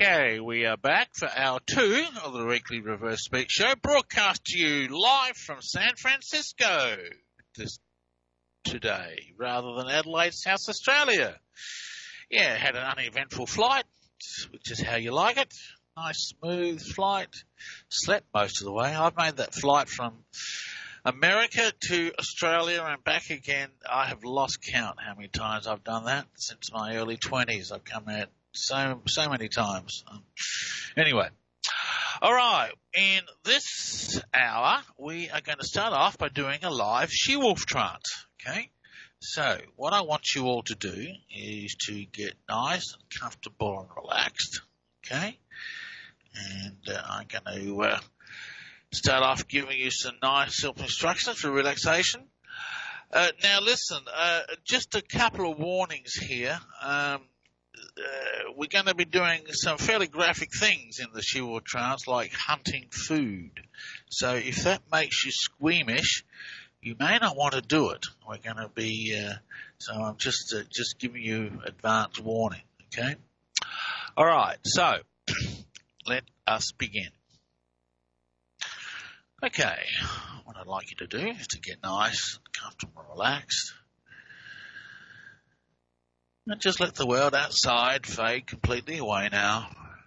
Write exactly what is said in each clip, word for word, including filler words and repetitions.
Okay, we are back for hour two of the weekly Reverse Speech Show, broadcast to you live from San Francisco this today, rather than Adelaide, South Australia. Yeah, had an uneventful flight, which is how you like it. Nice, smooth flight. Slept most of the way. I've made that flight from America to Australia and back again. I have lost count how many times I've done that since my early twenties. I've come out so so many times. Um, anyway, all right. In this hour, we are going to start off by doing a live she-wolf trance. Okay. So what I want you all to do is to get nice and comfortable and relaxed. Okay. And uh, I'm going to uh, start off giving you some nice self-instructions for relaxation. Uh, now, listen, uh, just a couple of warnings here. Um, uh, we're going to be doing some fairly graphic things in the she-wolf trance, like hunting food. So if that makes you squeamish, you may not want to do it. We're going to be, uh, so I'm just uh, just giving you advance warning, okay? All right, so let us begin. Okay, what I'd like you to do is to get nice, comfortable, and relaxed. And just let the world outside fade completely away now.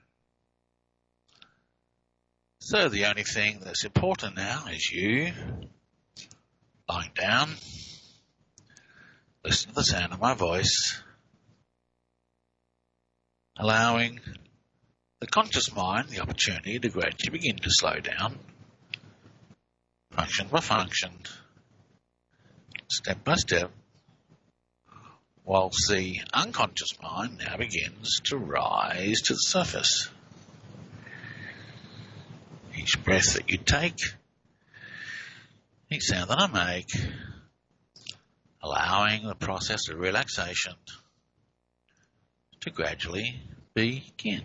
So the only thing that's important now is you lying down, listen to the sound of my voice, allowing the conscious mind the opportunity to gradually begin to slow down, function by function, step by step, whilst the unconscious mind now begins to rise to the surface. Each breath that you take, each sound that I make, allowing the process of relaxation to gradually begin.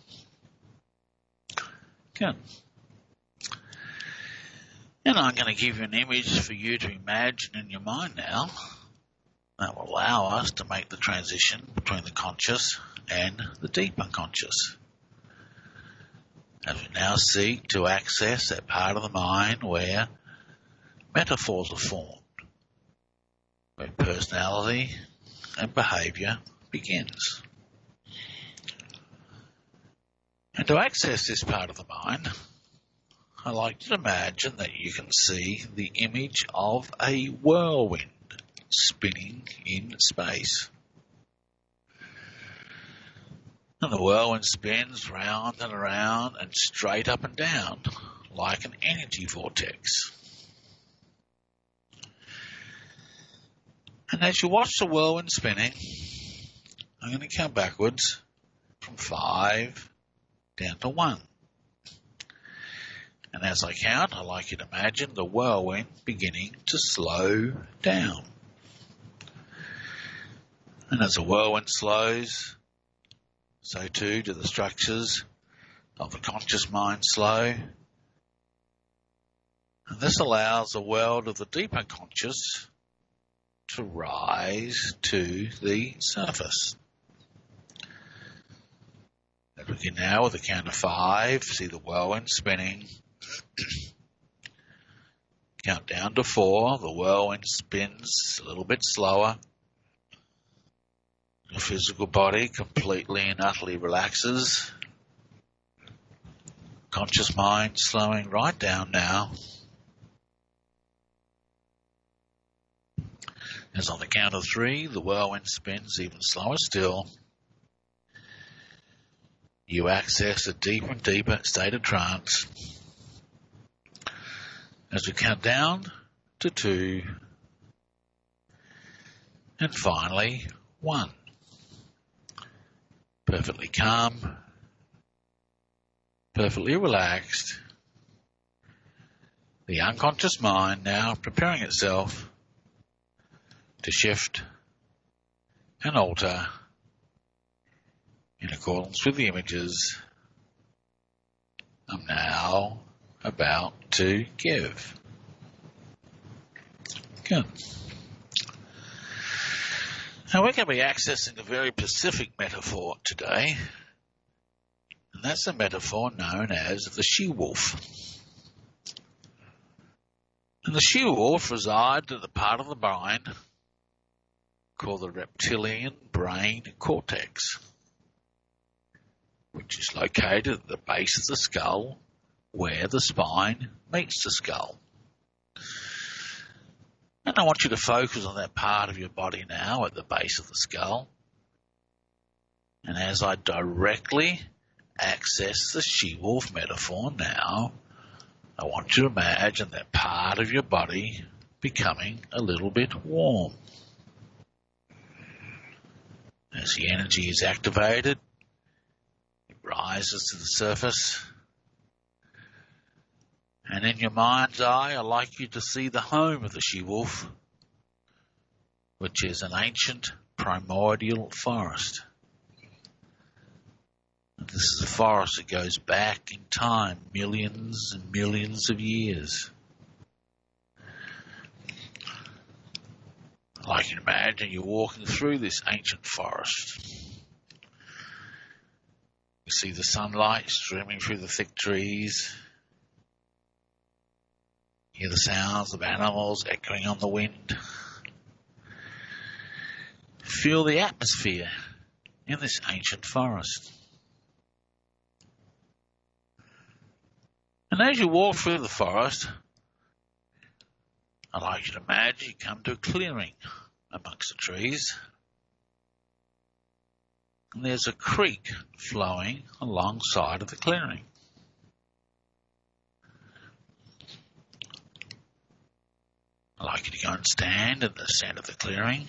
Good. And I'm going to give you an image for you to imagine in your mind now that will allow us to make the transition between the conscious and the deep unconscious. As we now seek to access that part of the mind where metaphors are formed, where personality and behaviour begins. And to access this part of the mind, I like you to imagine that you can see the image of a whirlwind spinning in space. And the whirlwind spins round and around and straight up and down like an energy vortex. And as you watch the whirlwind spinning, I'm going to count backwards from five down to one. And as I count, I'd like you to imagine the whirlwind beginning to slow down. And as the whirlwind slows, so too do the structures of the conscious mind slow. And this allows the world of the deep unconscious to rise to the surface. As we can now, with the count of five, see the whirlwind spinning. Count down to four, the whirlwind spins a little bit slower. The physical body completely and utterly relaxes. Conscious mind slowing right down now. As on the count of three, the whirlwind spins even slower still. You access a deeper and deeper state of trance. As we count down to two, and finally one. Perfectly calm, perfectly relaxed. The unconscious mind now preparing itself to shift and alter in accordance with the images I'm now about to give. Good. Now we're going to be accessing a very specific metaphor today. And that's a metaphor known as the she-wolf. And the she-wolf resides at the part of the brain called the reptilian brain cortex, which is located at the base of the skull where the spine meets the skull. And I want you to focus on that part of your body now at the base of the skull. And as I directly access the she-wolf metaphor now, I want you to imagine that part of your body becoming a little bit warm. As the energy is activated, it rises to the surface. And in your mind's eye, I'd like you to see the home of the she-wolf, which is an ancient primordial forest. And this is a forest that goes back in time, millions and millions of years. I'd like you to imagine you're walking through this ancient forest. You see the sunlight streaming through the thick trees. Hear the sounds of animals echoing on the wind. Feel the atmosphere in this ancient forest. And as you walk through the forest, I'd like you to imagine you come to a clearing amongst the trees. And there's a creek flowing alongside of the clearing. I'd like you to go and stand at the centre of the clearing.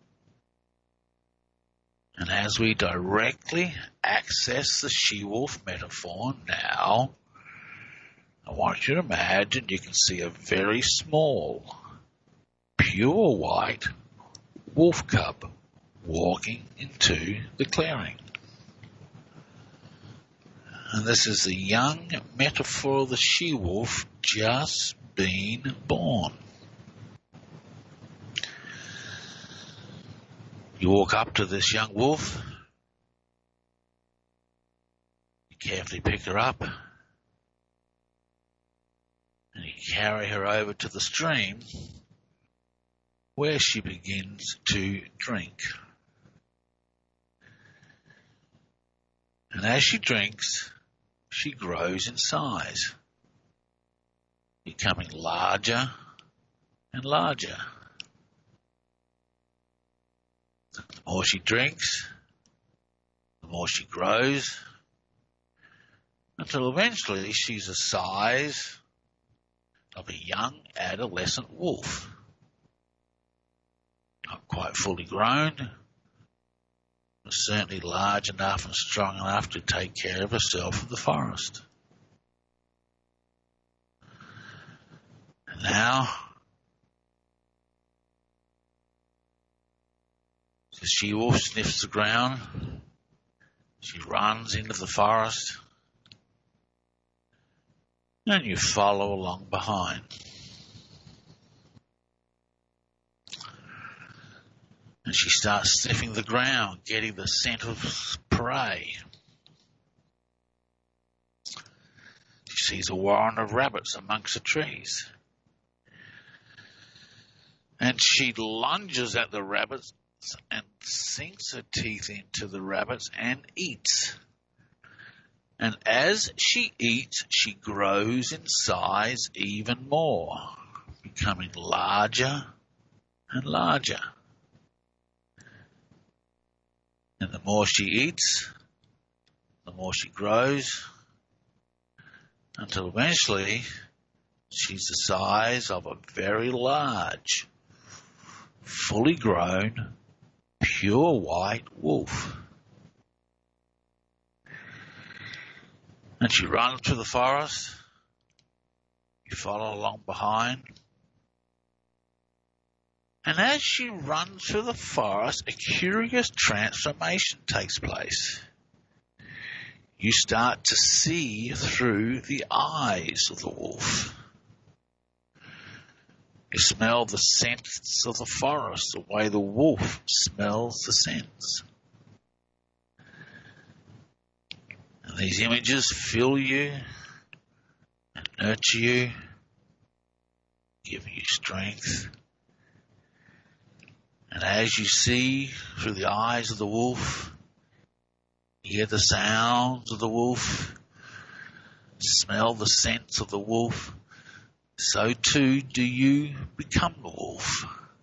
And as we directly access the she-wolf metaphor now, I want you to imagine you can see a very small, pure white wolf cub walking into the clearing. And this is the young metaphor of the she-wolf just been born. You walk up to this young wolf, you carefully pick her up, and you carry her over to the stream where she begins to drink. And as she drinks, she grows in size, becoming larger and larger. The more she drinks, the more she grows, until eventually she's the size of a young adolescent wolf. Not quite fully grown, but certainly large enough and strong enough to take care of herself in the forest. And now, the she-wolf sniffs the ground. She runs into the forest. And you follow along behind. And she starts sniffing the ground, getting the scent of prey. She sees a warren of rabbits amongst the trees. And she lunges at the rabbits and sinks her teeth into the rabbits and eats. And as she eats, she grows in size even more, becoming larger and larger. And the more she eats, the more she grows, until eventually she's the size of a very large, fully grown, pure white wolf. And she runs through the forest. You follow along behind. And as she runs through the forest, a curious transformation takes place. You start to see through the eyes of the wolf. You smell the scents of the forest, the way the wolf smells the scents. And these images fill you and nurture you, giving you strength. And as you see through the eyes of the wolf, hear the sounds of the wolf, smell the scents of the wolf, so too do you become the wolf.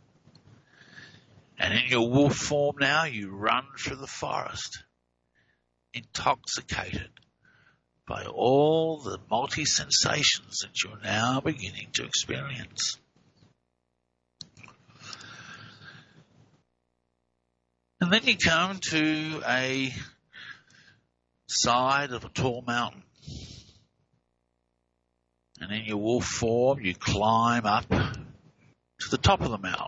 And in your wolf form now, you run through the forest, intoxicated by all the multi-sensations that you're now beginning to experience. And then you come to a side of a tall mountain. And in your wolf form, you climb up to the top of the mountain.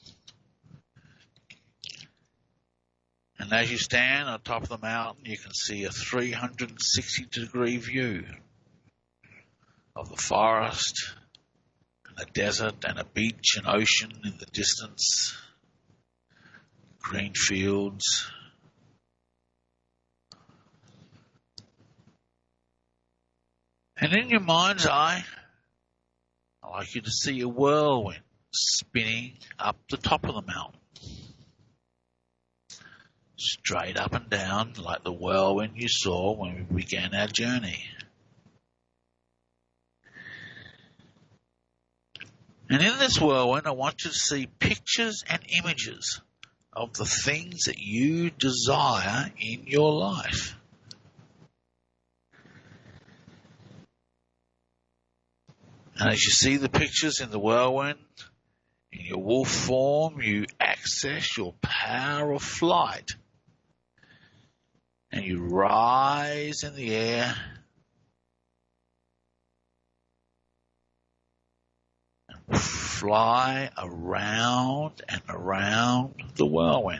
And as you stand on top of the mountain, you can see a three hundred sixty degree view of the forest and a desert and a beach and ocean in the distance, green fields. And in your mind's eye, I'd like you to see a whirlwind spinning up the top of the mountain. Straight up and down like the whirlwind you saw when we began our journey. And in this whirlwind, I want you to see pictures and images of the things that you desire in your life. And as you see the pictures in the whirlwind, in your wolf form, you access your power of flight. And you rise in the air and fly around and around the whirlwind.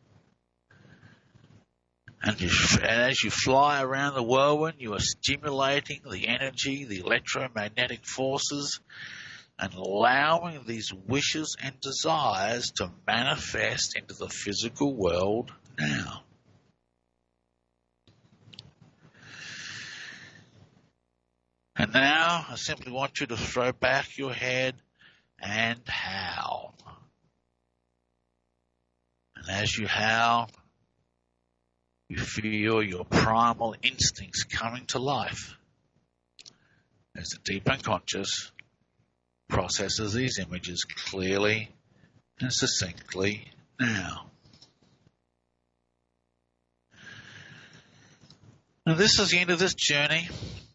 And, you, and as you fly around the whirlwind, you are stimulating the energy, the electromagnetic forces, and allowing these wishes and desires to manifest into the physical world now. And now I simply want you to throw back your head and howl. And as you howl, you feel your primal instincts coming to life as the deep unconscious processes these images clearly and succinctly now. Now this is the end of this journey.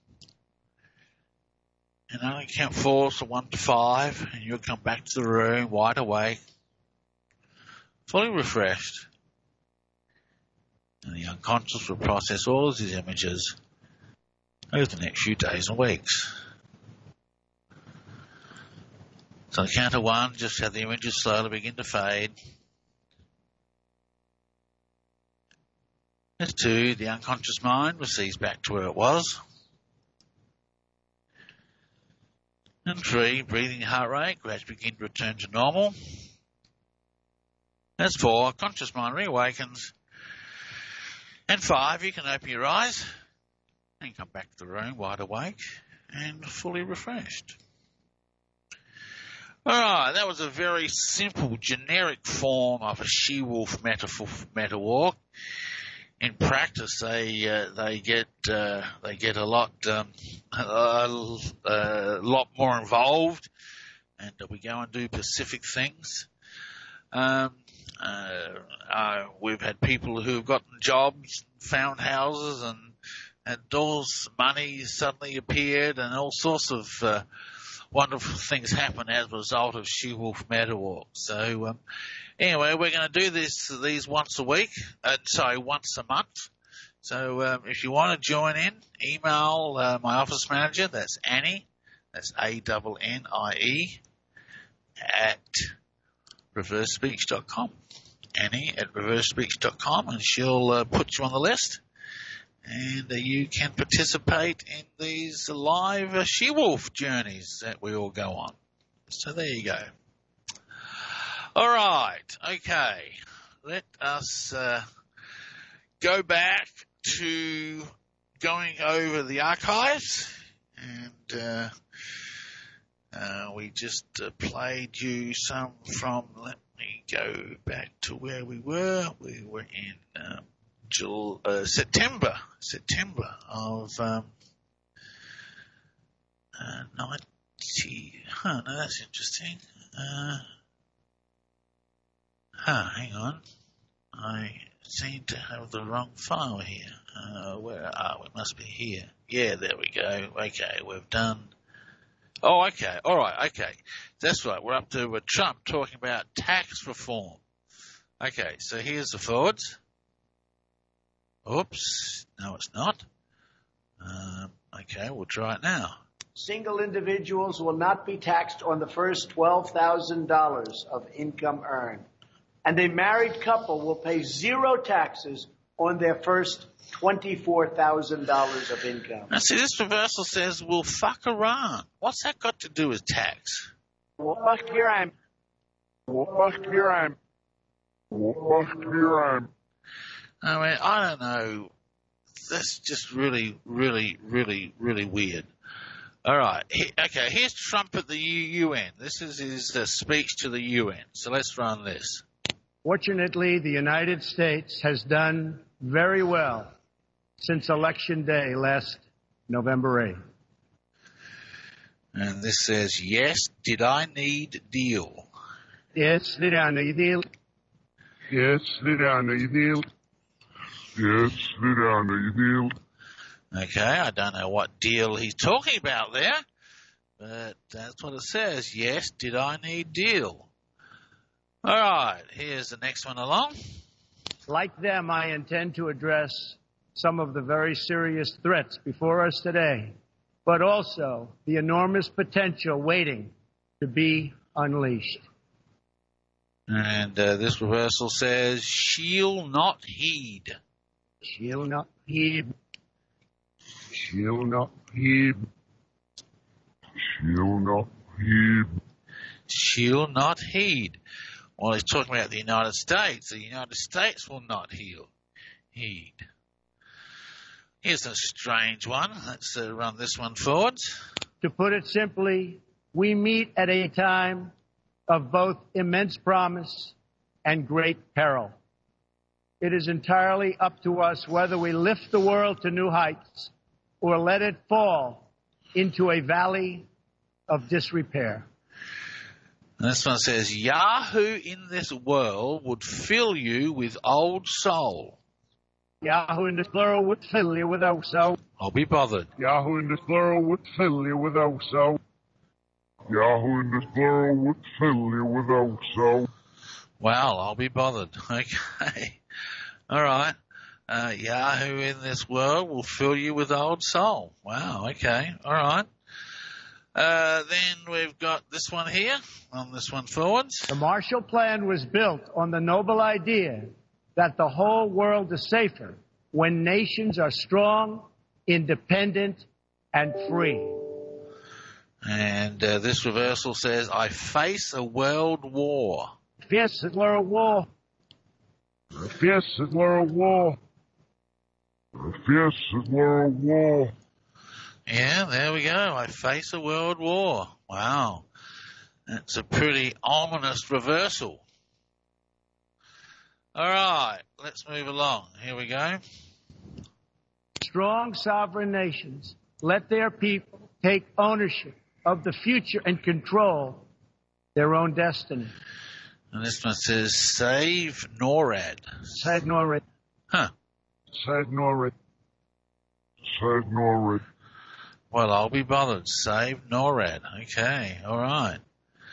And I only count forward from one to five, and you'll come back to the room wide awake, fully refreshed. And the unconscious will process all of these images over the next few days and weeks. So on the count of one, just have the images slowly begin to fade. As two, the unconscious mind recedes back to where it was. And three, breathing heart rate gradually begin to return to normal. As four, conscious mind reawakens. And five, you can open your eyes and come back to the room wide awake and fully refreshed. Alright, that was a very simple, generic form of a she-wolf metaphor, meta walk. In practice, they uh, they get uh, they get a lot um, a, a lot more involved, and we go and do specific things. Um, uh, uh, we've had people who've gotten jobs, found houses, and and doors, money suddenly appeared, and all sorts of uh, wonderful things happen as a result of she-wolf meta walk. So. Um, Anyway, we're going to do this these once a week, uh, sorry, once a month. So um, if you want to join in, email uh, my office manager, that's Annie, that's A N N I E, at reverse speech dot com. Annie at reverse speech dot com, and she'll uh, put you on the list. And uh, you can participate in these live uh, she-wolf journeys that we all go on. So there you go. All right, okay. Let us uh, go back to going over the archives, and uh, uh, we just uh, played you some from, let me go back to where we were. We were in um, July, uh, September, September of um, uh, ninety. Huh, no, that's interesting. Uh, huh, hang on. I seem to have the wrong file here. Uh, where are we? It must be here. Yeah, there we go. Okay, we've done. Oh, okay. All right. Okay. That's right. We're up to uh, Trump talking about tax reform. Okay. So here's the forwards. Oops. No, it's not. Um, okay. We'll try it now. Single individuals will not be taxed on the first twelve thousand dollars of income earned. And a married couple will pay zero taxes on their first twenty-four thousand dollars of income. Now, see, this reversal says, well, fuck Iran. What's that got to do with tax? Fuck Iran. Fuck Iran. Fuck Iran. I mean, I don't know. That's just really, really, really, really weird. All right. He, okay, here's Trump at the U N. This is his uh, speech to the U N. So let's run this. Fortunately, the United States has done very well since Election Day last November eighth. And this says, yes, did I need deal? Yes, did I need deal? Yes, did I need deal? Yes, did I need deal? Okay, I don't know what deal he's talking about there, but that's what it says. Yes, did I need deal? All right, here's the next one along. Like them, I intend to address some of the very serious threats before us today, but also the enormous potential waiting to be unleashed. And uh, this reversal says, she'll not heed. She'll not heed. She'll not heed. She'll not heed. She'll not heed. Well, he's talking about the United States. The United States will not heal, heed. Here's a strange one. Let's uh, run this one forwards. To put it simply, we meet at a time of both immense promise and great peril. It is entirely up to us whether we lift the world to new heights or let it fall into a valley of disrepair. And this one says, Yahoo in this world would fill you with old soul. Yahoo in this plural would fill you with old soul. I'll be bothered. Yahoo in this plural would fill you with old soul. Yahoo in this plural would fill you with old soul. Well, I'll be bothered. Okay. All right. Uh, Yahoo in this world will fill you with old soul. Wow. Okay. All right. Uh, then we've got this one here, on this one forwards. The Marshall Plan was built on the noble idea that the whole world is safer when nations are strong, independent, and free. And uh, this reversal says, I face a world war. Yes, a world war. Yes, a world war. Yes, a world war. Yeah, there we go. I face a world war. Wow. That's a pretty ominous reversal. All right, let's move along. Here we go. Strong sovereign nations let their people take ownership of the future and control their own destiny. And this one says, save NORAD. Save NORAD. Huh. Save NORAD. Save NORAD. Well, I'll be bothered. Save NORAD. Okay. All right.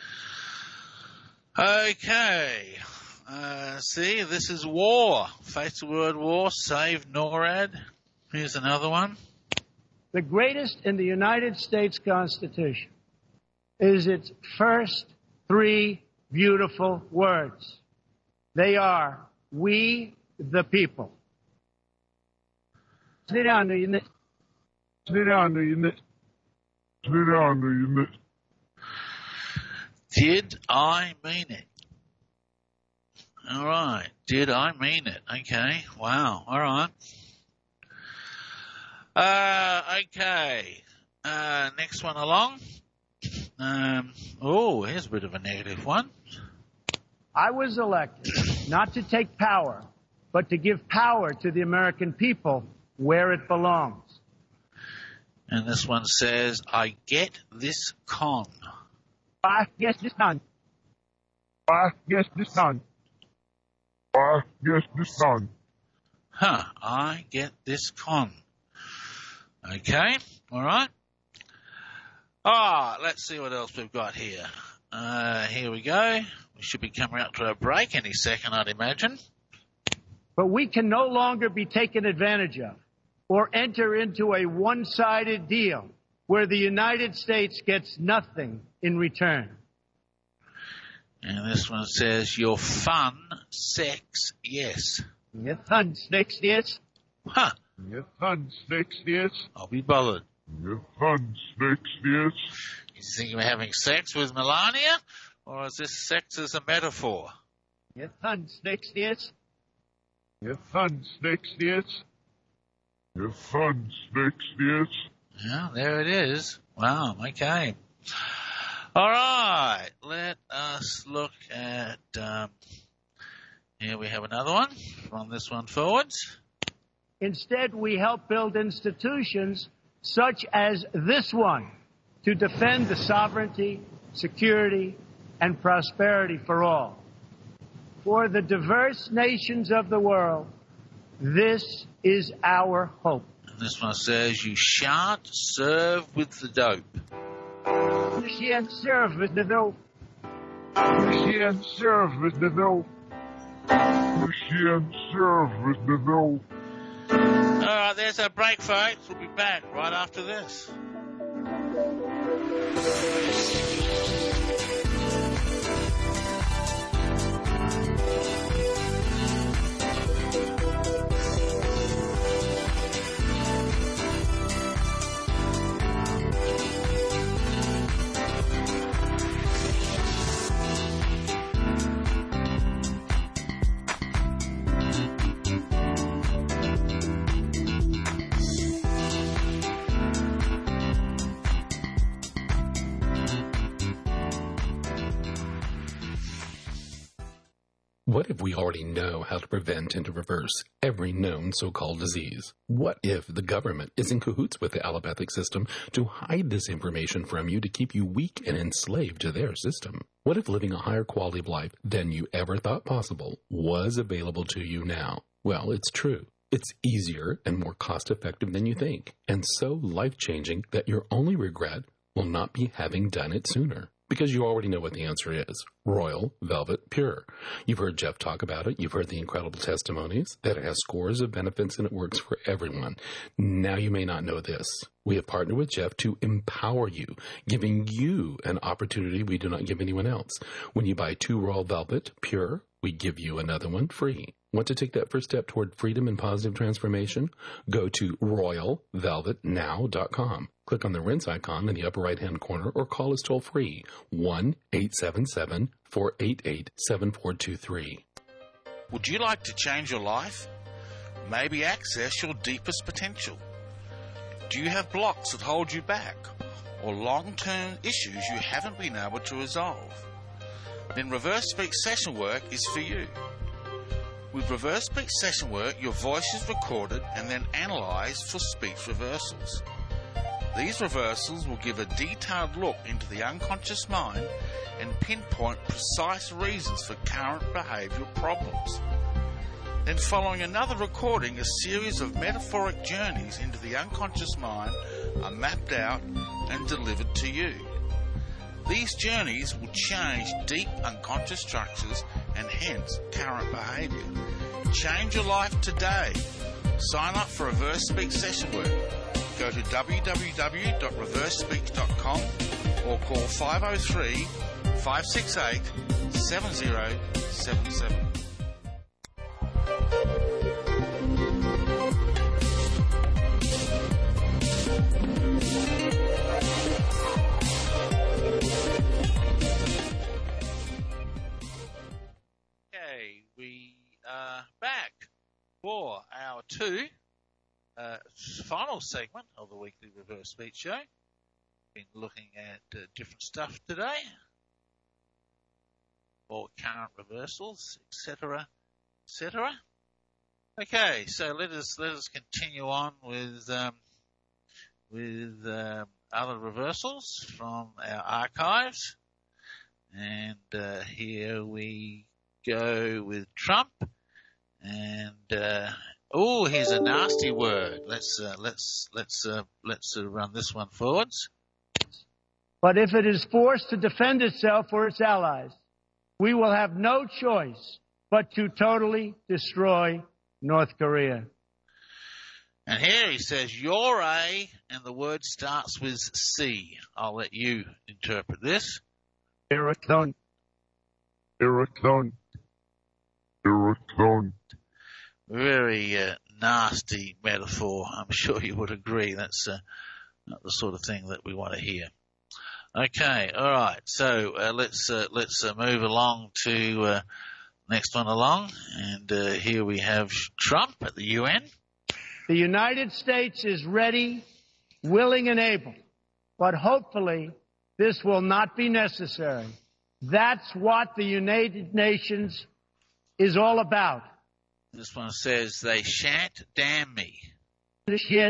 Okay. Uh, see, this is war. Face the word war. Save NORAD. Here's another one. The greatest in the United States Constitution is its first three beautiful words. They are, we the people. Sit down, you know. Sit down, you know. Sit down, you know. Did I mean it? All right. Did I mean it? Okay. Wow. All right. Uh, okay. Uh, next one along. Um, oh, here's a bit of a negative one. I was elected not to take power, but to give power to the American people where it belongs. And this one says, I get this con. I guess this done. I guess this done. I guess this done. Huh, I get this con. Okay, all right. Ah, let's see what else we've got here. Uh, here we go. We should be coming up to a break any second, I'd imagine. But we can no longer be taken advantage of or enter into a one-sided deal where the United States gets nothing in return. And this one says, your fun, sex, yes. Your fun, sex, yes. Huh. Your fun, sex, yes. I'll be bothered. Your fun, sex, yes. You think we're having sex with Melania? Or is this sex as a metaphor? Your fun, sex, yes. Your fun, sex, yes. Your fun, sex, yes. Yeah, there it is. Wow, okay. All right, let us look at, um, here we have another one. Run this one forwards. Instead, we help build institutions such as this one to defend the sovereignty, security, and prosperity for all. For the diverse nations of the world, this is our hope. And this one says, you shan't serve with the dope. You shan't serve with the dope. You shan't serve with the dope. You shan't serve with the dope. All right, there's our break, folks. We'll be back right after this. What if we already know how to prevent and to reverse every known so-called disease? What if the government is in cahoots with the allopathic system to hide this information from you to keep you weak and enslaved to their system? What if living a higher quality of life than you ever thought possible was available to you now? Well, it's true. It's easier and more cost-effective than you think, and so life-changing that your only regret will not be having done it sooner. Because you already know what the answer is. Royal Velvet Pure. You've heard Jeff talk about it. You've heard the incredible testimonies that it has scores of benefits and it works for everyone. Now you may not know this. We have partnered with Jeff to empower you, giving you an opportunity we do not give anyone else. When you buy two Royal Velvet Pure, we give you another one free. Want to take that first step toward freedom and positive transformation? Go to royal velvet now dot com. Click on the rinse icon in the upper right-hand corner or call us toll-free, one eight seven seven, four eight eight, seven four two three. Would you like to change your life? Maybe access your deepest potential? Do you have blocks that hold you back? Or long-term issues you haven't been able to resolve? Then Reverse Speech Session Work is for you. With Reverse Speech Session Work, your voice is recorded and then analysed for speech reversals. These reversals will give a detailed look into the unconscious mind and pinpoint precise reasons for current behavioural problems. Then following another recording, a series of metaphoric journeys into the unconscious mind are mapped out and delivered to you. These journeys will change deep unconscious structures and hence current behaviour. Change your life today. Sign up for Reverse Speech Session Work. Go to w w w dot reverse speech dot com or call five oh three, five six eight, seven oh seven seven. Okay, we are back for hour two. uh, final segment of the weekly Reverse Speech Show. Been looking at uh, different stuff today, or current reversals, et cetera, et cetera. Okay, so let us let us continue on with um, with um, other reversals from our archives, and uh, here we go with Trump. And uh, oh, here's a nasty word. Let's uh, let's let's uh, let's uh, run this one forwards. But if it is forced to defend itself or its allies, we will have no choice but to totally destroy North Korea. And here he says, "You're a," and the word starts with C. I'll let you interpret this. Irritant. Irritant. Irritant. Very uh, nasty metaphor. I'm sure you would agree. That's uh, not the sort of thing that we want to hear. Okay, all right. So uh, let's uh, let's uh, move along to uh, next one along, and uh, here we have Trump at the U N. The United States is ready, willing, and able, but hopefully this will not be necessary. That's what the United Nations is all about. This one says, "They shan't damn me." Yeah,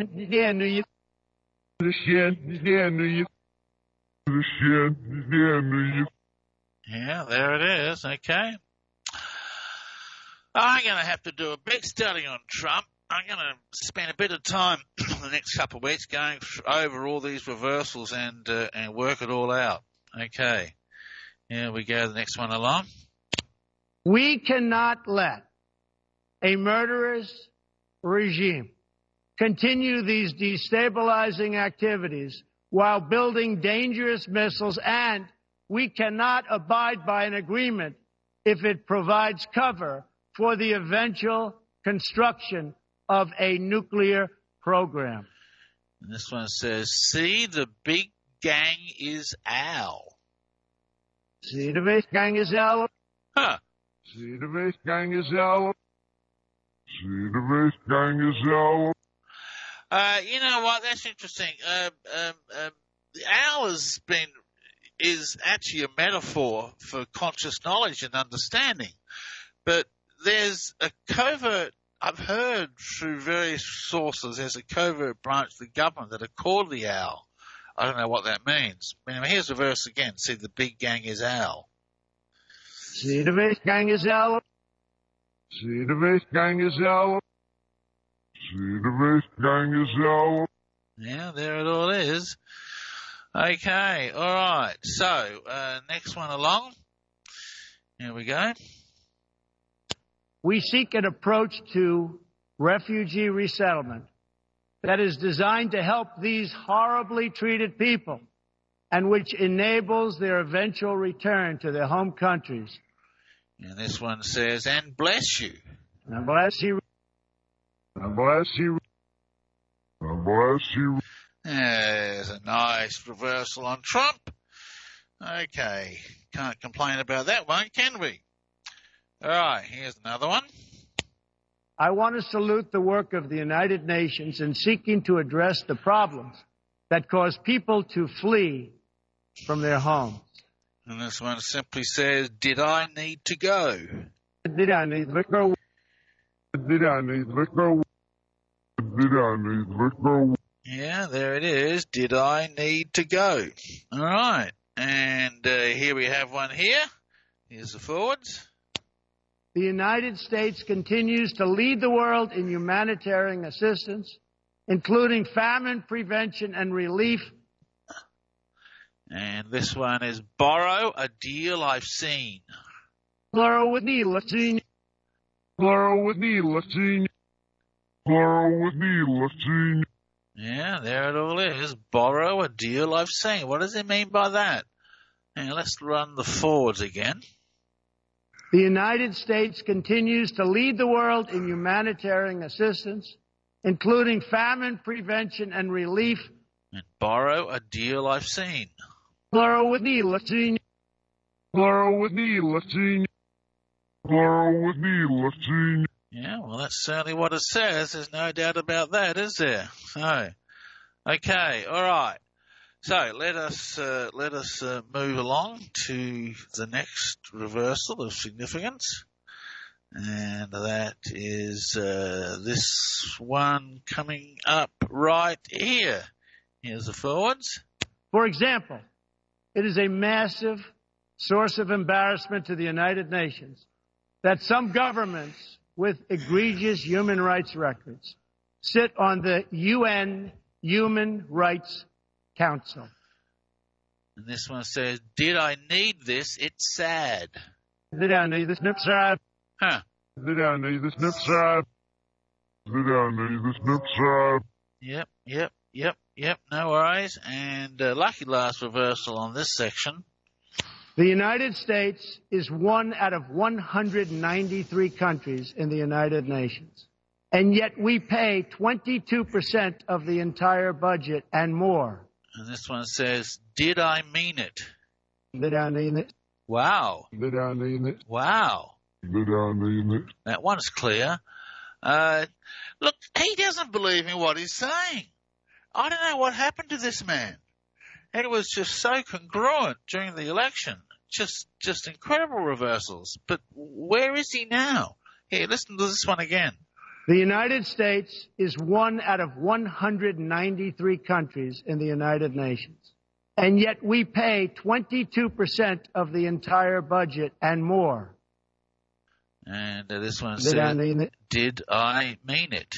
there it is. Okay. I'm going to have to do a big study on Trump. I'm going to spend a bit of time the next couple of weeks going over all these reversals and uh, and work it all out. Okay. Here we go. The next one along. We cannot let a murderous regime continue these destabilizing activities while building dangerous missiles, and we cannot abide by an agreement if it provides cover for the eventual construction of a nuclear program. And this one says, "See, the big gang is Al." See, the big gang is Al. Huh. See, the big gang is Al. See, the big gang is Al. Uh, you know what? That's interesting. Uh, um, um, Al has been is actually a metaphor for conscious knowledge and understanding, but there's a covert. I've heard through various sources there's a covert branch of the government that are called the Owl. I don't know what that means. Anyway, here's the verse again. See, the big gang is Owl. See, the big gang is Owl. See, the big gang is Owl. See, the big gang is Owl. Yeah, there it all is. Okay, all right. So, uh, next one along. Here we go. We seek an approach to refugee resettlement that is designed to help these horribly treated people and which enables their eventual return to their home countries. And this one says, "And bless you." And bless you. And bless you. And bless you. There's a nice reversal on Trump. Okay, can't complain about that one, can we? All right, here's another one. I want to salute the work of the United Nations in seeking to address the problems that cause people to flee from their homes. And this one simply says, "Did I need to go?" Did I need to go? Did I need to go? Did I need to go? Yeah, there it is. Did I need to go? All right, and uh, here we have one here. Here's the forwards. The United States continues to lead the world in humanitarian assistance, including famine prevention and relief. And this one is, "Borrow a deal I've seen." Borrow with me, Latin. Borrow with me, Latin. Borrow with me, Latin. Yeah, there it all is. Borrow a deal I've seen. What does it mean by that? And let's run the forwards again. The United States continues to lead the world in humanitarian assistance, including famine prevention and relief. And borrow a deal I've seen. Borrow with me, Latin. Borrow with me, Latin. Borrow with me, Latin. Yeah, well, that's certainly what it says. There's no doubt about that, is there? So, okay, all right. So let us uh, let us uh, move along to the next reversal of significance, and that is uh, this one coming up right here. Here's the forwards. For example, it is a massive source of embarrassment to the United Nations that some governments with egregious human rights records sit on the U N Human Rights Council. And this one says, did I need this? It's sad. Did I need this? It's sad. Huh. Did I need this? It's sad. Did I need this? It's sad. Yep, yep, yep, yep, no worries. And uh, lucky last reversal on this section. The United States is one out of one hundred ninety-three countries in the United Nations. And yet we pay twenty-two percent of the entire budget and more. And this one says, did I mean it? Did I mean it? Wow. Did I mean it? Wow. Did I mean it? That one's clear. Uh, look, he doesn't believe in what he's saying. I don't know what happened to this man. It was just so congruent during the election. Just, just incredible reversals. But where is he now? Here, listen to this one again. The United States is one out of one hundred ninety-three countries in the United Nations. And yet we pay twenty-two percent of the entire budget and more. And uh, this one Did said, I mean it? did I mean it?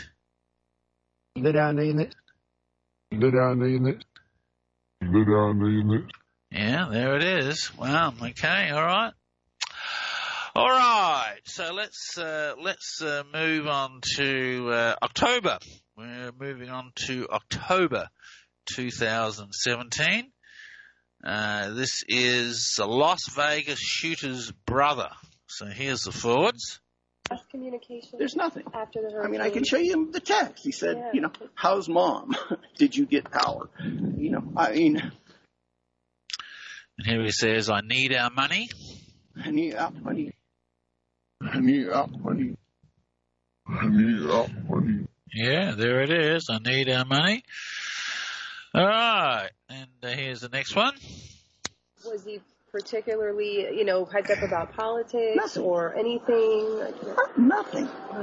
Did I mean it? Did I mean it? Did I mean it? Yeah, there it is. Wow. Okay. All right. All right. So let's uh, let's uh, move on to uh, October. We're moving on to October two thousand seventeen. Uh, this is the Las Vegas shooter's brother. So here's the forwards. Communication. There's nothing. After the I hurricane. mean, I can show you the text. He said, Yeah. you know, how's mom? Did you get power? You know, I mean, And here he says, I need our money. I need our money. I need our money. I need our money. Yeah, there it is. I need our money. All right. And uh, here's the next one. Was he particularly, you know, hyped up about politics Nothing. or anything? Nothing.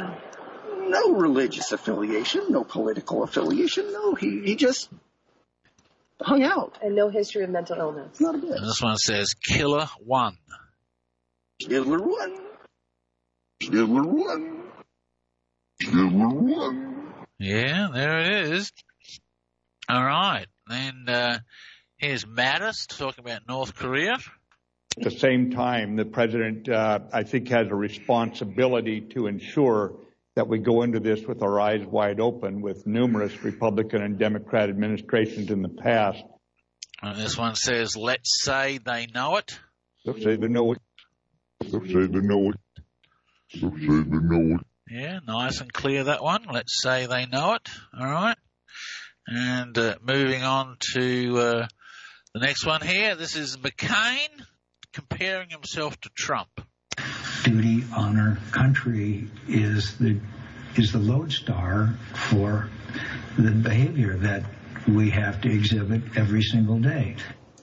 No religious affiliation, no political affiliation. No, he, he just hung out. And no history of mental illness. Not a bit. And this one says, Killer One. Killer one. Killer one. Killer one. Yeah, there it is. All right. And uh, here's Mattis talking about North Korea. At the same time, the president, uh, I think, has a responsibility to ensure that we go into this with our eyes wide open, with numerous Republican and Democrat administrations in the past. And this one says, let's say they know it. They'll say they know it. They'll say they know it. They'll say they know it. Yeah, nice and clear, that one. Let's say they know it. All right. And uh, moving on to uh, the next one here. This is McCain comparing himself to Trump. Duty, honor, country is the is the lodestar for the behavior that we have to exhibit every single day.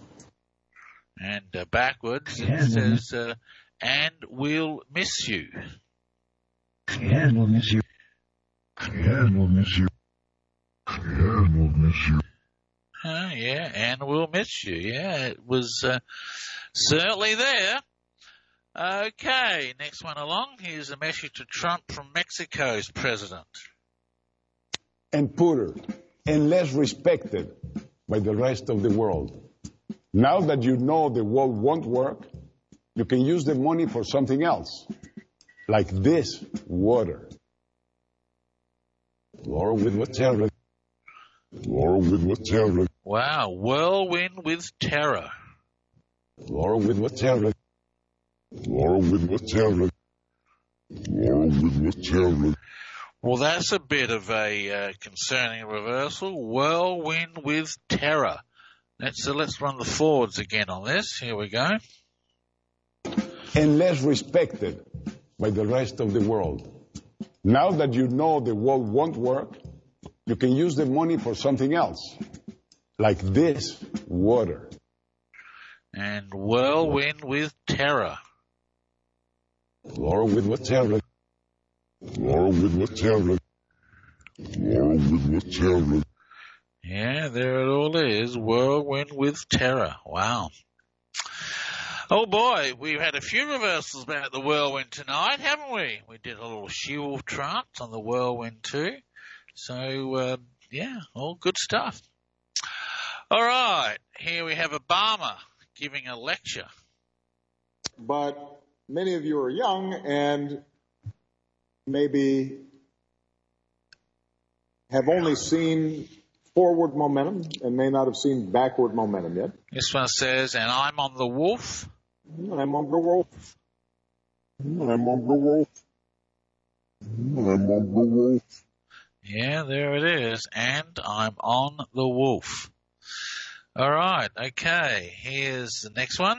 And uh, backwards, it Yeah, says, uh, and we'll miss you. Yeah, we'll miss you. Yeah, we'll miss you. Yeah, we'll miss you. Uh, yeah, and we'll miss you. Yeah, it was uh, certainly there. Okay, next one along. Here's a message to Trump from Mexico's president. And poorer and less respected by the rest of the world. Now that you know the world won't work, you can use the money for something else, like this water. Laura with what terror. Laura with what terror. Wow, whirlwind with terror. Laura with what terror. Laura with what terror. Laura with what terror. Well, that's a bit of a uh, concerning reversal. Whirlwind with terror. Let's uh, let's run the forwards again on this. Here we go. And less respected by the rest of the world. Now that you know the wall won't work, you can use the money for something else, like this water. And whirlwind with terror. Whirlwind with terror. Whirlwind with terror. Whirlwind with terror. Yeah, there it all is. Whirlwind with terror. Wow. Oh boy, we've had a few reversals about the whirlwind tonight, haven't we? We did a little shield trance on the whirlwind too. So, uh, yeah, all good stuff. All right, here we have Obama giving a lecture. But many of you are young and maybe have only seen forward momentum and may not have seen backward momentum yet. This one says, and I'm on the wolf. I'm on the wolf. I'm on the wolf. I'm on the wolf. Yeah, there it is. And I'm on the wolf. All right, okay. Here's the next one.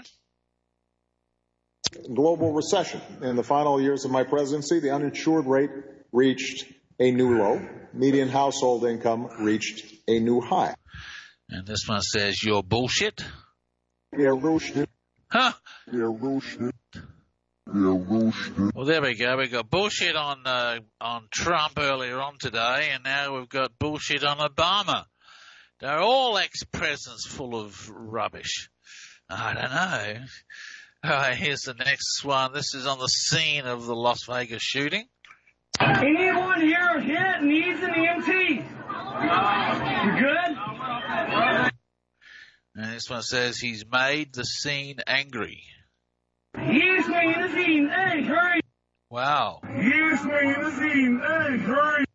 Global recession. In the final years of my presidency, the uninsured rate reached a new low. Median household income reached a new high. And this one says, you're bullshit. Yeah, bullshit. Huh? Yeah, bullshit. Yeah, bullshit. Well, there we go. We got bullshit on uh, on Trump earlier on today, and now we've got bullshit on Obama. They're all ex-presidents full of rubbish. I don't know. All right, here's the next one. This is on the scene of the Las Vegas shooting. Anyone here hit needs an E M T? You good? And this one says he's made the scene angry. He's made the scene angry. Wow. He's made the scene angry.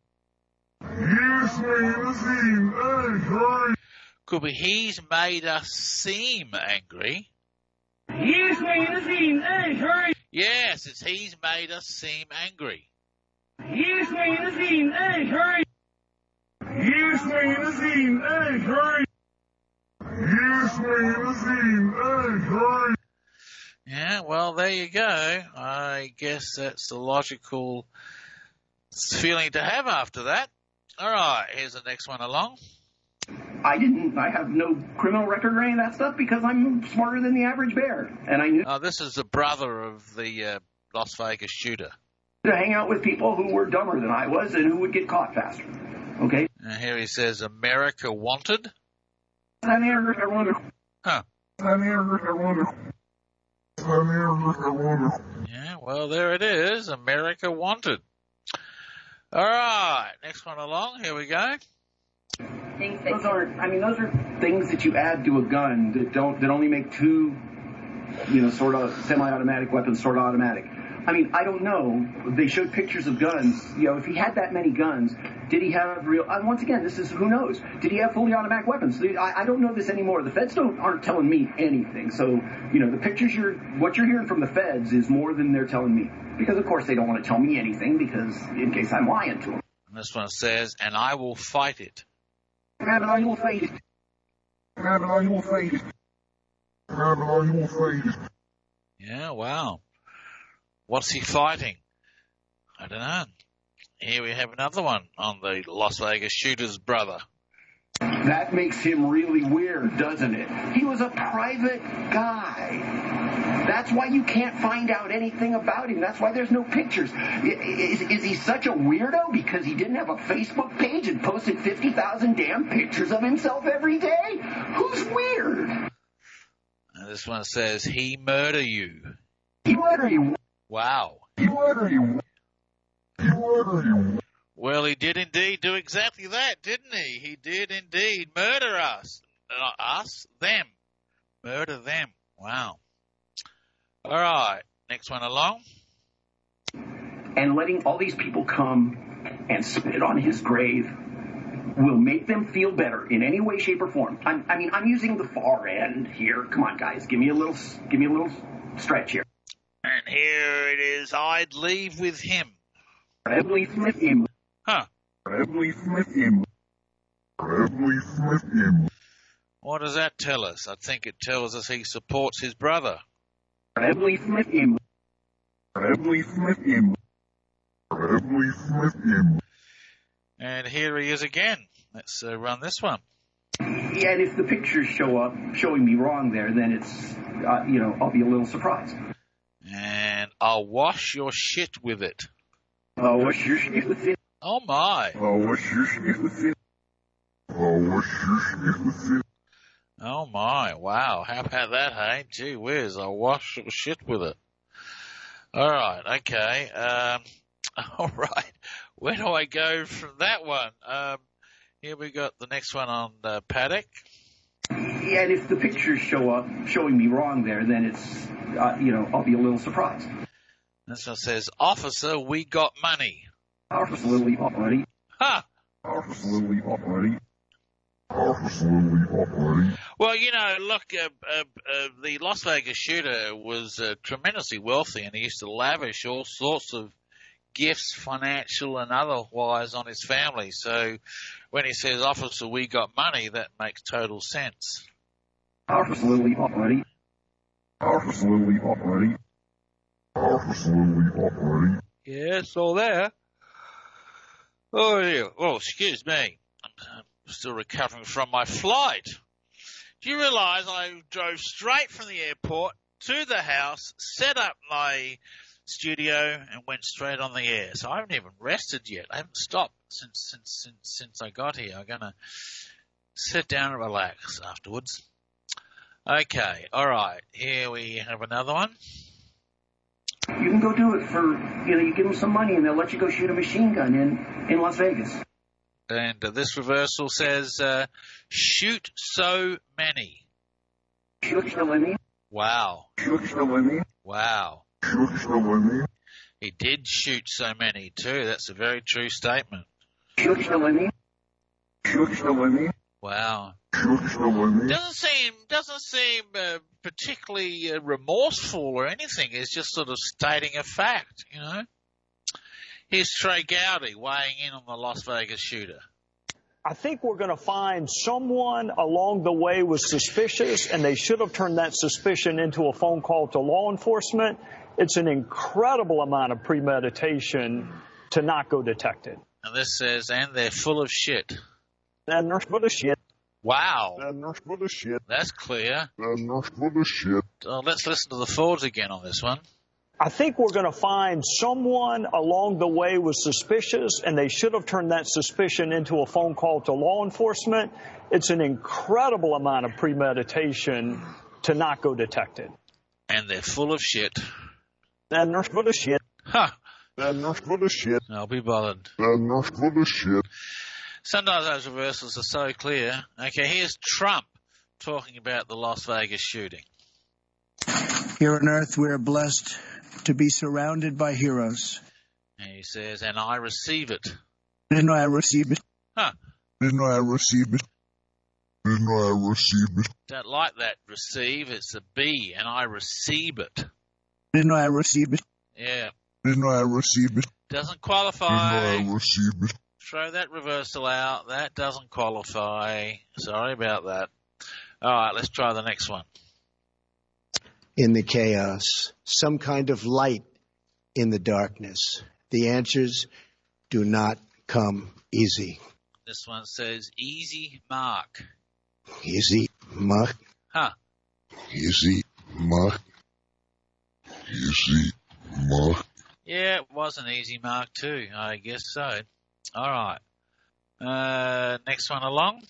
He's made the scene angry. Could be he's made us seem angry. He's made the scene angry. Yes, it's he's made us seem angry. He's made the scene angry. He's made the scene angry. He's made the scene angry. Yeah, well, there you go. I guess that's the logical feeling to have after that. All right, here's the next one along. I didn't, I have no criminal record or any of that stuff because I'm smarter than the average bear. And I knew Oh, this is the brother of the uh, Las Vegas shooter. to hang out with people who were dumber than I was and who would get caught faster. Okay? And here he says, America wanted. America wanted. Huh. America wanted. America wanted. Yeah, well, there it is. America wanted. All right, next one along. Here we go. Those are, I mean, those are things that you add to a gun that don't, that only make two, you know, sort of semi-automatic weapons sort of automatic. I mean, I don't know. They showed pictures of guns. You know, if he had that many guns, did he have real, uh, once again, this is, who knows? Did he have fully automatic weapons? I, I don't know this anymore. The feds don't, aren't telling me anything. So, you know, the pictures you're, what you're hearing from the feds is more than they're telling me. Because, of course, they don't want to tell me anything because, in case I'm lying to them. And this one says, and I will fight it. And I will fight it. And I will fight it. And I will fight it. Yeah, wow. What's he fighting? I don't know. Here we have another one on the Las Vegas shooter's brother. That makes him really weird, doesn't it? He was a private guy. That's why you can't find out anything about him. That's why there's no pictures. Is, is he such a weirdo because he didn't have a Facebook page and posted fifty thousand damn pictures of himself every day? Who's weird? And this one says, he murder you. He murder you. Wow. He murder you. He murder you. Well, he did indeed do exactly that, didn't he? He did indeed murder us. Not us, them. Murder them. Wow. All right, next one along. And letting all these people come and spit on his grave will make them feel better in any way, shape, or form. I'm, I mean, I'm using the far end here. Come on, guys, give me a little, give me a little stretch here. And here it is. I'd leave with him. I'd leave with him. Huh. I'd leave with him. I'd leave with him. What does that tell us? I think it tells us he supports his brother. I'd leave with him. I'd leave with him. And here he is again. Let's uh, run this one. Yeah, and if the pictures show up showing me wrong there, then it's, uh, you know, I'll be a little surprised. And I'll wash your shit with it. I'll wash your shit with it. Oh, my. I'll wash your shit with it. I'll wash your shit with it. Oh, my. Wow. How about that, hey? Gee whiz. I'll wash your shit with it. All right. Okay. Um, all right. Where do I go from that one? Um, here we got the next one on uh, Paddock. Yeah, and if the pictures show up showing me wrong there, then it's, uh, you know, I'll be a little surprised. This one says, Officer, we got money. Officer, we got money. Ha! Officer, we got money. Officer, we got money. Well, you know, look, uh, uh, uh, the Las Vegas shooter was uh, tremendously wealthy, and he used to lavish all sorts of gifts, financial and otherwise, on his family. So when he says, Officer, we got money, that makes total sense. Officer, we got money. Officer, we got money. Officer, we got money. Yeah, it's all there. Oh, yeah. Oh, excuse me. I'm still recovering from my flight. Do you realize I drove straight from the airport to the house, set up my studio, and went straight on the air? So I haven't even rested yet. I haven't stopped since since since since I got here. I'm gonna sit down and relax afterwards. Okay, all right. Here we have another one. You can go do it for, you know, you give them some money and they'll let you go shoot a machine gun in, in Las Vegas. And uh, this reversal says, uh, shoot so many. Shoot so many. Wow. Shoot so many. Wow. Shoot so many. He did shoot so many too. That's a very true statement. Shoot so many. Shoot so many. Wow. Shoot so many. Doesn't seem doesn't seem uh, particularly uh, remorseful or anything. It's just sort of stating a fact, you know. Here's Trey Gowdy weighing in on the Las Vegas shooter. I think we're going to find someone along the way was suspicious, and they should have turned that suspicion into a phone call to law enforcement. It's an incredible amount of premeditation to not go detected. And this says, and they're full of shit. And they're full of shit. Wow. And they're full of shit. That's clear. And they're full of shit. Uh, let's listen to the Fords again on this one. I think we're going to find someone along the way was suspicious, and they should have turned that suspicion into a phone call to law enforcement. It's an incredible amount of premeditation to not go detected. And they're full of shit. And they're full of shit. Ha! And they're full of shit. I'll be bothered. And they're full of shit. Sometimes those reversals are so clear. Okay, here's Trump talking about the Las Vegas shooting. Here on Earth, we're blessed to be surrounded by heroes. And he says, and I receive it. And I receive it. Huh. And I receive it. And I receive it. Don't like that receive. It's a B, and I receive it. And I receive it. Yeah. And I receive it. Doesn't qualify. And I receive it. Throw that reversal out. That doesn't qualify. Sorry about that. All right, let's try the next one. In the chaos, some kind of light in the darkness. The answers do not come easy. This one says easy mark. Easy mark. Huh. Easy mark. Easy mark. Yeah, it was an easy mark too. I guess so. All right. Uh, next one along.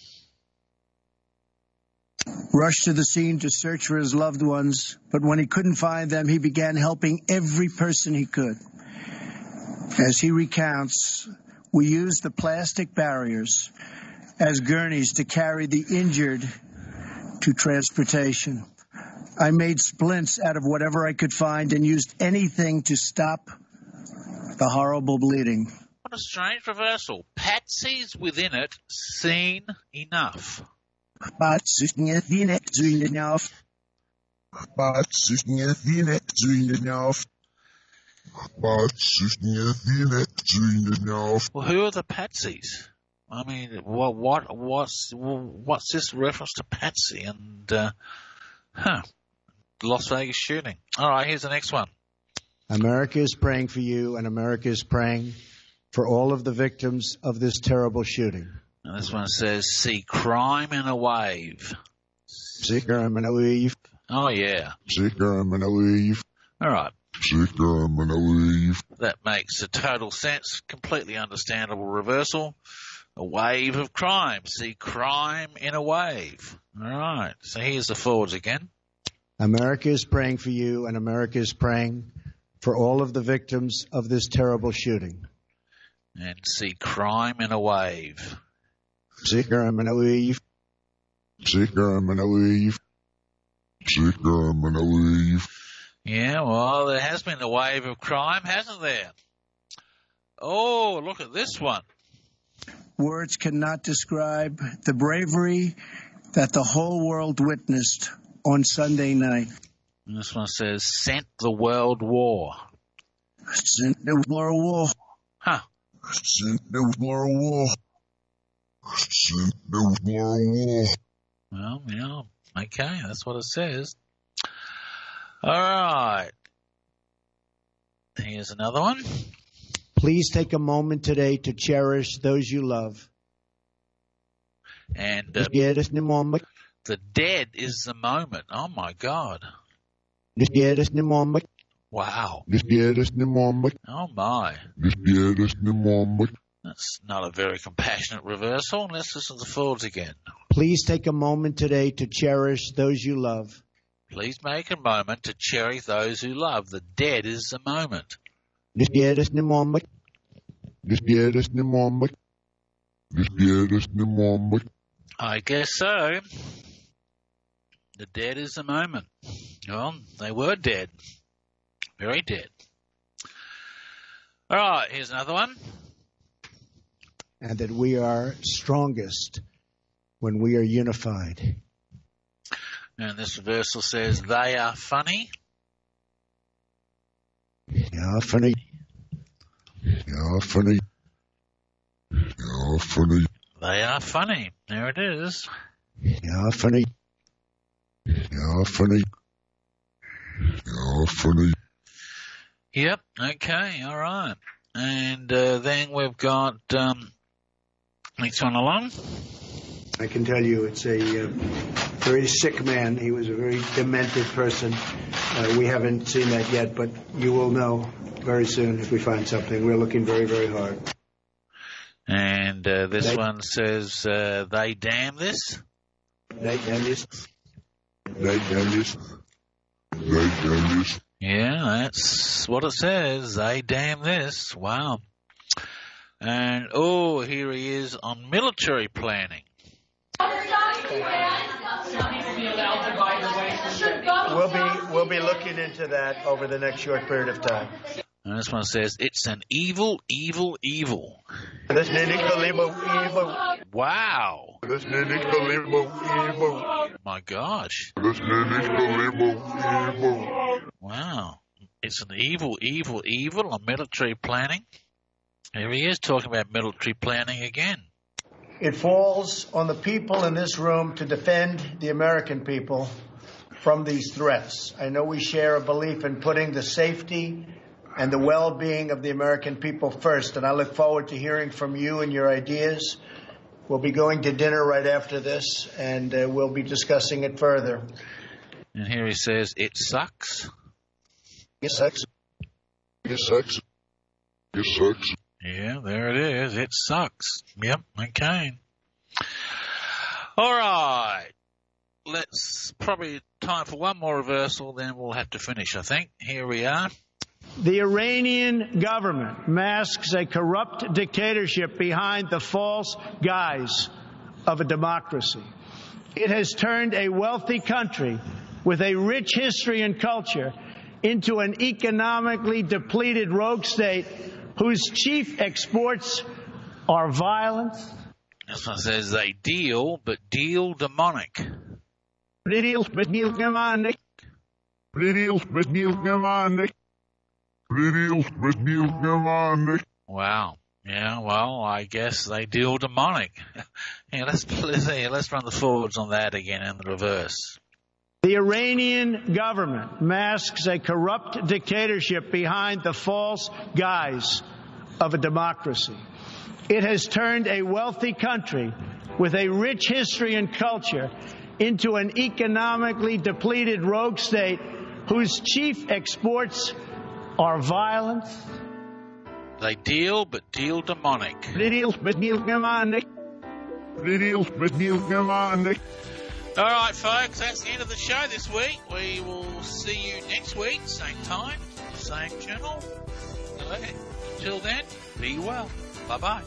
Rushed to the scene to search for his loved ones, but when he couldn't find them, he began helping every person he could. As he recounts, we used the plastic barriers as gurneys to carry the injured to transportation. I made splints out of whatever I could find and used anything to stop the horrible bleeding. What a strange reversal. Patsy's within it, seen enough. Patsy's within it, seen enough. Patsy's within it, seen enough. Patsy's within it, seen enough. Well, who are the Patsies? I mean, what, what, what's, what's this reference to Patsy and, uh, huh, Las Vegas shooting? All right, here's the next one. America is praying for you, and America is praying for all of the victims of this terrible shooting. And this one says, see crime in a wave. See crime in a wave. Oh, yeah. See crime in a wave. All right. See crime in a wave. That makes a total sense. Completely understandable reversal. A wave of crime. See crime in a wave. All right. So here's the forwards again. America is praying for you, and America is praying for all of the victims of this terrible shooting. And see crime in a wave. See crime in a wave. See crime in a wave. See crime in a wave. Yeah, well, there has been a wave of crime, hasn't there? Oh, look at this one. Words cannot describe the bravery that the whole world witnessed on Sunday night. And this one says, sent the world war. Sent the world war. Huh. Sent the world war. Sent the world war. Well, yeah, okay, that's what it says. All right. Here's another one. Please take a moment today to cherish those you love. And uh, the dead is the moment. Oh, my God. Wow. Oh, my. That's not a very compassionate reversal. Let's listen to the forwards again. Please take a moment today to cherish those you love. Please make a moment to cherish those who love. The dead is the moment. I guess so. The dead is the moment. Well, they were dead. Very dead. All right, here's another one. And that we are strongest when we are unified. And this reversal says, they are funny. Yeah, funny. Yeah, funny. Yeah, funny. They are funny. There it is. Yeah, funny. Yeah, funny. Yeah, funny. Yep, okay, all right. And uh, then we've got, um, next one along. I can tell you it's a uh, very sick man. He was a very demented person. Uh, we haven't seen that yet, but you will know very soon if we find something. We're looking very, very hard. And uh, this they, one says, uh, they damn this. They damn this. They damn this. They damn this. Yeah, that's what it says. They damn this. Wow. And, oh, here he is on military planning. We'll be, we'll be looking into that over the next short period of time. And this one says, it's an evil, evil, evil. Wow. My gosh. Wow. It's an evil, evil, evil on military planning. Here he is talking about military planning again. It falls on the people in this room to defend the American people from these threats. I know we share a belief in putting the safety and the well-being of the American people first, and I look forward to hearing from you and your ideas. We'll be going to dinner right after this, and uh, we'll be discussing it further. And here he says, it sucks. It sucks. It sucks. It sucks. Yeah, there it is. It sucks. Yep, okay. All right. Let's probably time for one more reversal, then we'll have to finish, I think. Here we are. The Iranian government masks a corrupt dictatorship behind the false guise of a democracy. It has turned a wealthy country with a rich history and culture into an economically depleted rogue state whose chief exports are violence. This one says they deal, but deal demonic. Deal, but deal demonic. Deal, but deal demonic. Deal, but deal demonic. Wow. Yeah, well, I guess they deal demonic. Yeah, let's let's let's run the forwards on that again in the reverse. The Iranian government masks a corrupt dictatorship behind the false guise of a democracy. It has turned a wealthy country with a rich history and culture into an economically depleted rogue state whose chief exports are violence. They deal, but deal demonic. They deal, but deal demonic. They deal, but deal demonic. All right, folks, that's the end of the show this week. We will see you next week, same time, same channel. Until then, be well. Bye-bye.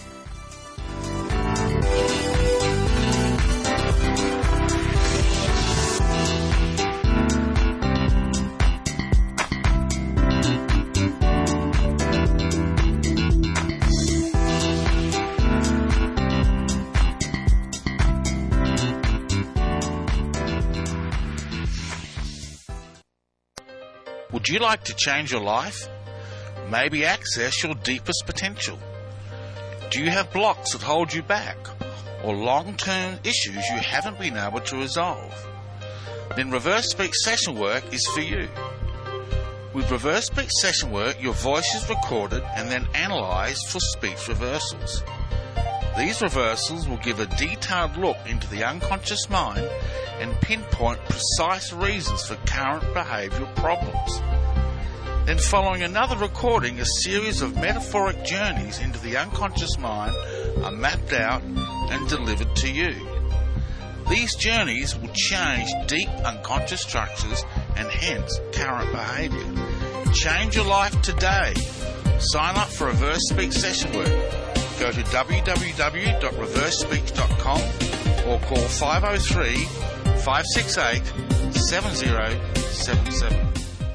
Would you like to change your life? Maybe access your deepest potential? Do you have blocks that hold you back? Or long-term issues you haven't been able to resolve? Then Reverse Speech Session Work is for you. With Reverse Speech Session Work, your voice is recorded and then analysed for speech reversals. These reversals will give a detailed look into the unconscious mind and pinpoint precise reasons for current behavioural problems. Then following another recording, a series of metaphoric journeys into the unconscious mind are mapped out and delivered to you. These journeys will change deep unconscious structures and hence current behaviour. Change your life today. Sign up for Reverse Speech Session Work. Go to w w w dot reverse speech dot com or call five oh three, five six eight, seven oh seven seven.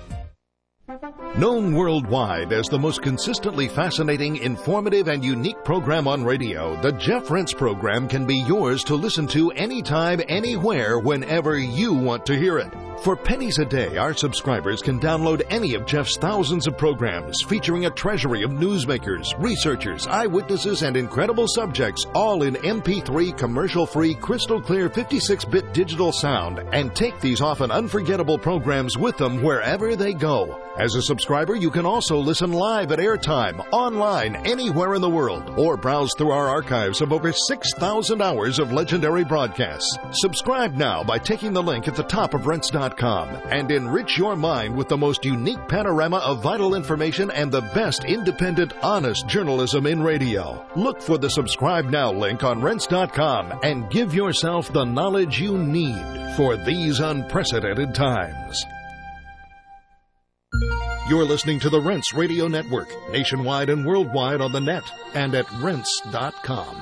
Known worldwide as the most consistently fascinating, informative, and unique program on radio, the Jeff Rense program can be yours to listen to anytime, anywhere, whenever you want to hear it. For pennies a day, our subscribers can download any of Jeff's thousands of programs featuring a treasury of newsmakers, researchers, eyewitnesses, and incredible subjects, all in M P three commercial-free, crystal-clear fifty-six bit digital sound, and take these often unforgettable programs with them wherever they go. As a subscriber, you can also listen live at airtime, online, anywhere in the world, or browse through our archives of over six thousand hours of legendary broadcasts. Subscribe now by taking the link at the top of rense dot com and enrich your mind with the most unique panorama of vital information and the best independent, honest journalism in radio. Look for the Subscribe Now link on rense dot com and give yourself the knowledge you need for these unprecedented times. You're listening to the Rense Radio Network, nationwide and worldwide on the net and at rense dot com.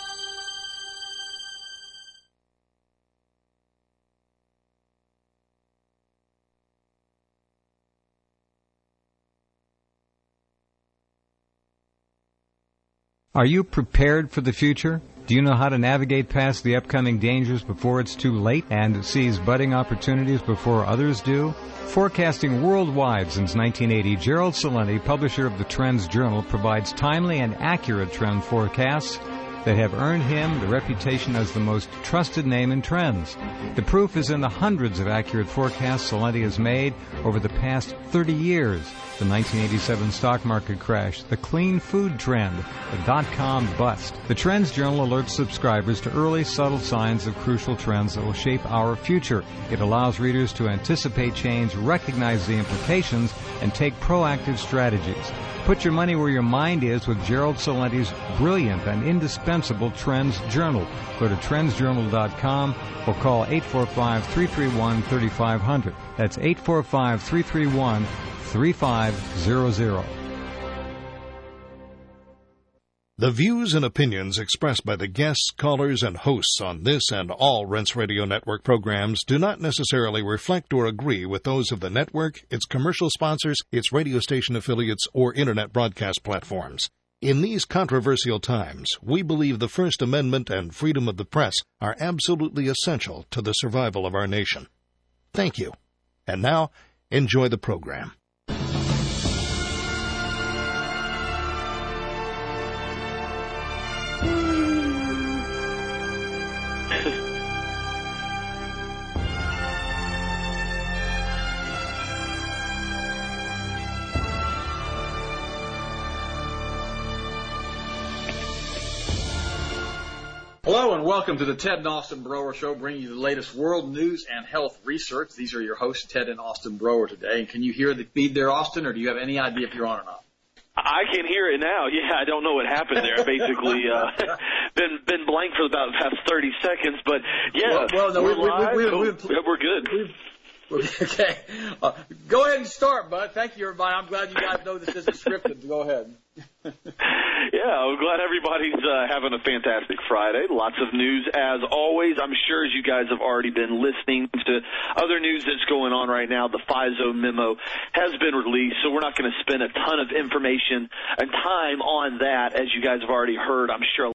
Are you prepared for the future? Do you know how to navigate past the upcoming dangers before it's too late and seize budding opportunities before others do? Forecasting worldwide since nineteen eighty, Gerald Celente, publisher of the Trends Journal, provides timely and accurate trend forecasts that have earned him the reputation as the most trusted name in trends. The proof is in the hundreds of accurate forecasts Celente has made over the past thirty years. The nineteen eighty-seven stock market crash, the clean food trend, the dot-com bust. The Trends Journal alerts subscribers to early, subtle signs of crucial trends that will shape our future. It allows readers to anticipate change, recognize the implications, and take proactive strategies. Put your money where your mind is with Gerald Celente's brilliant and indispensable Trends Journal. Go to trends journal dot com or call eight four five, three three one, three five zero zero. That's eight four five, three three one, three five zero zero. The views and opinions expressed by the guests, callers, and hosts on this and all Rense Radio Network programs do not necessarily reflect or agree with those of the network, its commercial sponsors, its radio station affiliates, or Internet broadcast platforms. In these controversial times, we believe the First Amendment and freedom of the press are absolutely essential to the survival of our nation. Thank you. And now, enjoy the program. Hello and welcome to the Ted and Austin Broer Show, bringing you the latest world news and health research. These are your hosts, Ted and Austin Broer, today. And can you hear the feed there, Austin, or do you have any idea if you're on or not? I can hear it now. Yeah, I don't know what happened there. Basically, uh, been been blank for about the past thirty seconds, but yeah, well, well no, we're we, live. We, we, we, we, we, we're good. Okay, uh, go ahead and start, bud. Thank you, everybody. I'm glad you guys know this isn't scripted. Go ahead. Yeah, I'm glad everybody's uh, having a fantastic Friday. Lots of news as always. I'm sure as you guys have already been listening to other news that's going on right now. The FISO memo has been released, so we're not going to spend a ton of information and time on that. As you guys have already heard, I'm sure